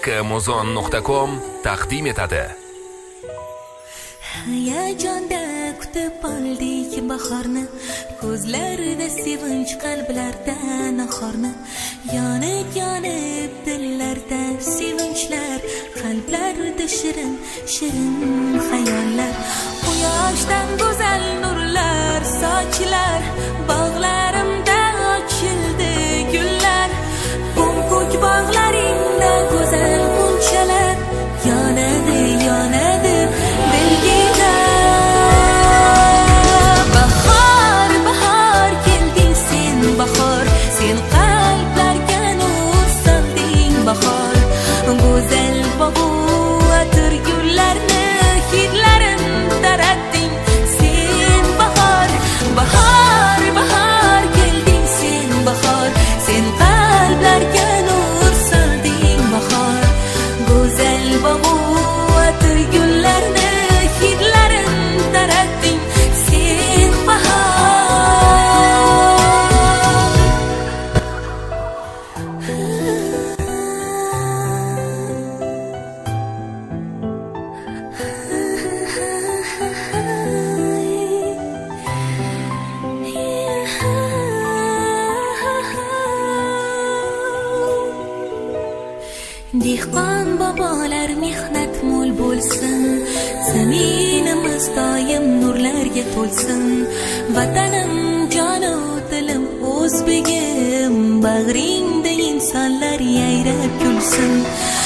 kmuzon.com taqdim etadi. Hayajonda kutib oldik bahorni, ko'zlarda sevinch, qalblarda nahorni. Yonib dillarda sevinchlar, qalblarda shirin xayollar. Quyoshdan go'zal nurlar sochilar, bog'larimda ochildi gullar. Ko'k bog'laringda go'zal g'unchalar yonadi dilgida. Bahor kelding sen, bahor sen qalblarga nur solding. Bahor go'zal bog'u atir gullarni hidlarin taratding sen. Bahor kelding sen, bahor sen qalblarga nur solding. Bahor go'zal bog'u atir gullarni hidlarin taratding sen. Dehqon bobolar mehnat mo'l bo'lsin, zaminimiz doim nurlarga to'lsin. Vatanim jonu dilim o'zbegim, bag'ringda insonlar yayrab kulsin.